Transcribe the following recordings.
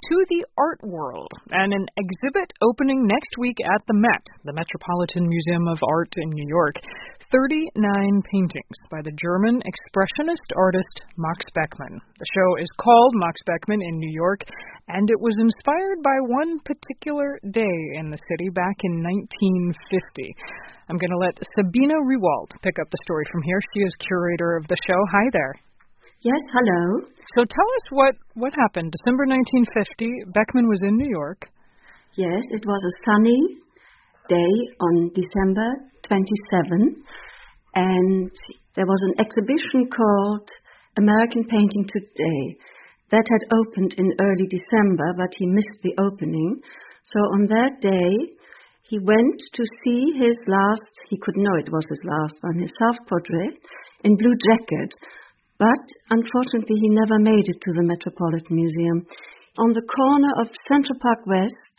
to the art world and an exhibit opening next week at the Met, the Metropolitan Museum of Art in New York. 39 paintings by the German expressionist artist Max Beckmann. The show is called Max Beckmann in New York, and it was inspired by one particular day in the city back in 1950. I'm going to let Sabine Rewald pick up the story from here. She is curator of the show. Hi there. Yes, hello. So tell us what happened. December 1950, Beckmann was in New York. Yes, it was a sunny day on December 27, and there was an exhibition called American Painting Today. That had opened in early December, but he missed the opening. So on that day, he went to see his last, he could know it was his last one, his self-portrait in blue jacket. But unfortunately, he never made it to the Metropolitan Museum. On the corner of Central Park West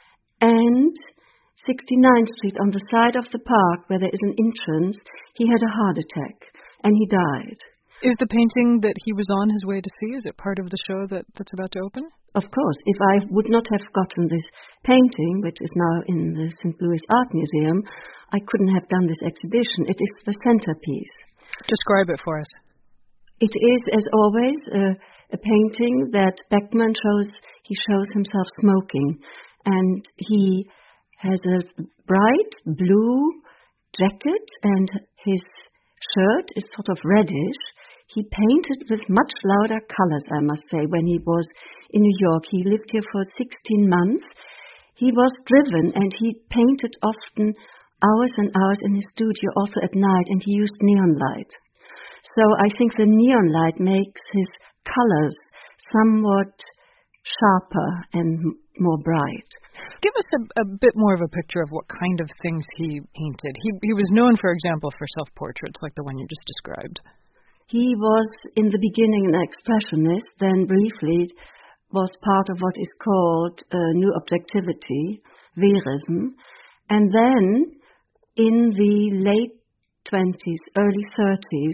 and 69th Street, on the side of the park where there is an entrance, he had a heart attack and he died. Is the painting that he was on his way to see, is it part of the show that's about to open? Of course. If I would not have gotten this painting, which is now in the St. Louis Art Museum, I couldn't have done this exhibition. It is the centerpiece. Describe it for us. It is, as always, a painting that Beckmann shows himself smoking. And he has a bright blue jacket and his shirt is sort of reddish. He painted with much louder colors, I must say, when he was in New York. He lived here for 16 months. He was driven and he painted often hours and hours in his studio, also at night, and he used neon light. So I think the neon light makes his colors somewhat sharper and more bright. Give us a bit more of a picture of what kind of things he painted. He was known, for example, for self-portraits like the one you just described. He was, in the beginning, an expressionist, then briefly was part of what is called New Objectivity, Verism, and then in the late 20s, early 30s,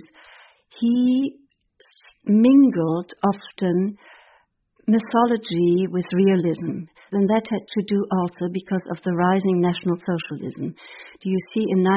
he mingled often mythology with realism. And that had to do also because of the rising National Socialism. Do you see, in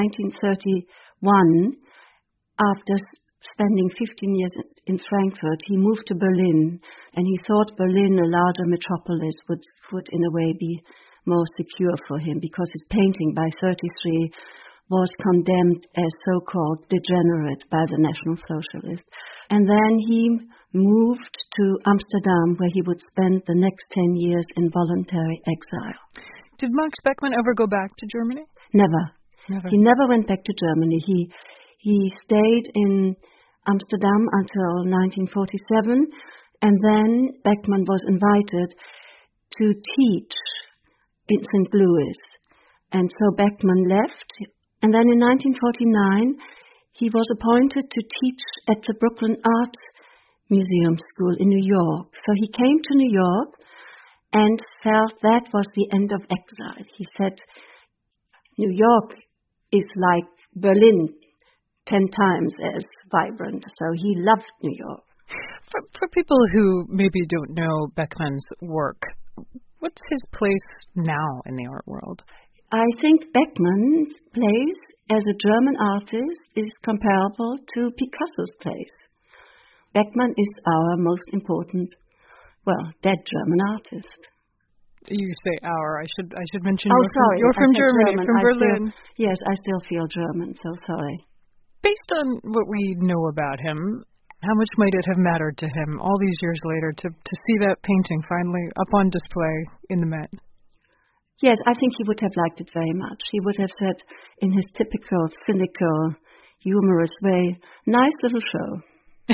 1931, after spending 15 years in Frankfurt, he moved to Berlin, and he thought Berlin, a larger metropolis, would in a way be more secure for him, because his painting by 33 was condemned as so-called degenerate by the National Socialists. And then he moved to Amsterdam, where he would spend the next 10 years in voluntary exile. Did Max Beckmann ever go back to Germany? Never. He never went back to Germany. He stayed in Amsterdam until 1947, and then Beckmann was invited to teach in St. Louis. And so Beckmann left. And then in 1949, he was appointed to teach at the Brooklyn Art Museum School in New York. So he came to New York and felt that was the end of exile. He said, New York is like Berlin 10 times as vibrant. So he loved New York. For people who maybe don't know Beckmann's work, what's his place now in the art world? I think Beckmann's place as a German artist is comparable to Picasso's place. Beckmann is our most important, dead German artist. You say our. I should mention you're from Germany, from Berlin. Yes, I still feel German, so sorry. Based on what we know about him, how much might it have mattered to him all these years later to see that painting finally up on display in the Met? Yes, I think he would have liked it very much. He would have said, in his typical, cynical, humorous way, nice little show.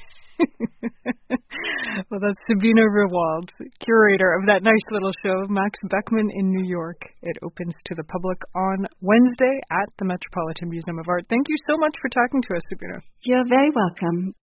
Well, that's Sabine Rewald, curator of that nice little show, Max Beckmann in New York. It opens to the public on Wednesday at the Metropolitan Museum of Art. Thank you so much for talking to us, Sabine. You're very welcome.